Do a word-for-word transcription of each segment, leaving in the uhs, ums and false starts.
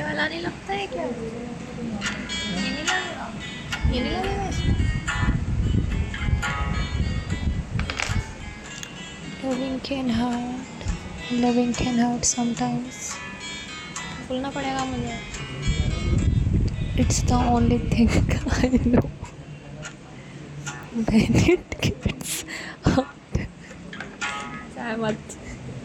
वाला नहीं लगता है क्या? ये नहीं लगेगा, ये नहीं लगेगा इसमें। Loving can hurt, loving can hurt sometimes. बोलना पड़ेगा मुझे. It's the only thing I know when it gets hurt. सहमत.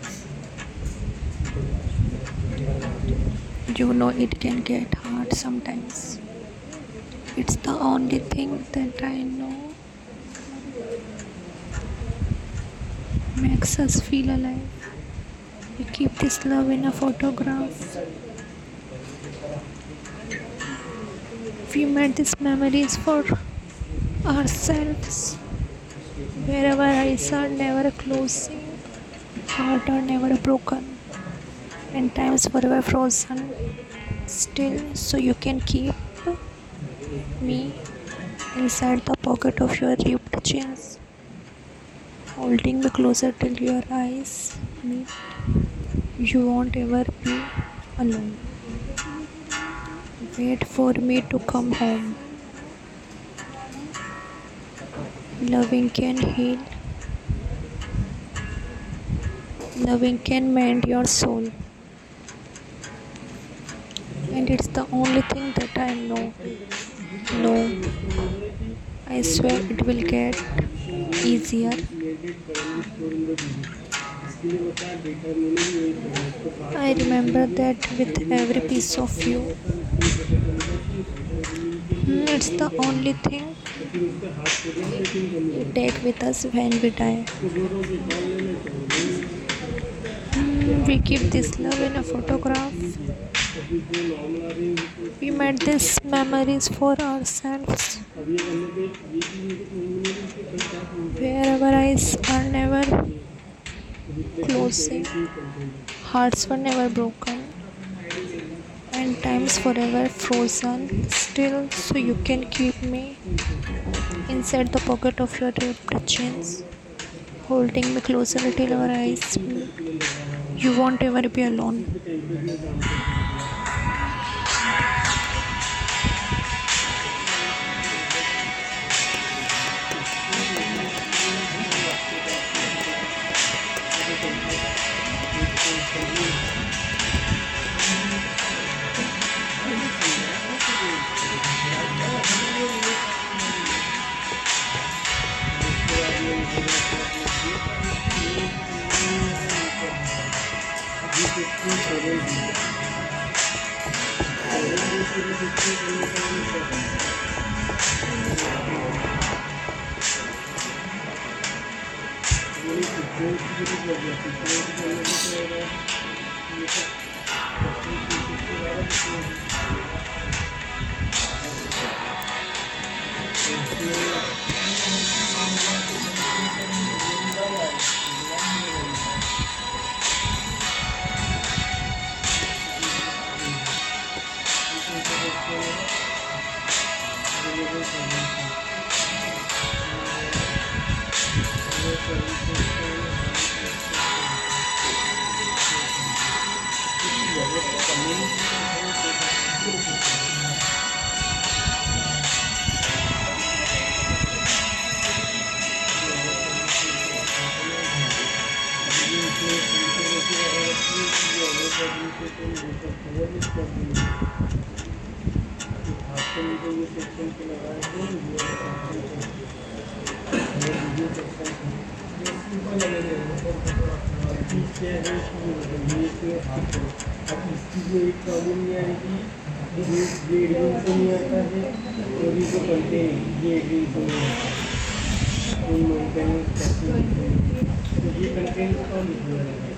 You know it can get hard sometimes. It's the only thing that I know makes us feel alive. We keep this love in a photograph. We made these memories for ourselves. Wherever eyes are never closing, heart are never broken, and times forever frozen still, so you can keep me inside the pocket of your ripped jeans, holding me closer till your eyes meet. You won't ever be alone. Wait for me to come home. Loving can heal. Loving can mend your soul. And it's the only thing that I know. No, I swear it will get easier. I remember that with every piece of you. It's the only thing we take with us when we die. We keep this love in a photograph. We made these memories for ourselves. Wherever eyes are never closing, hearts were never broken, and times forever frozen still, so you can keep me inside the pocket of your ripped jeans, holding me closer till our eyes meet. You won't ever be alone. ये content कौन लिख रहा है?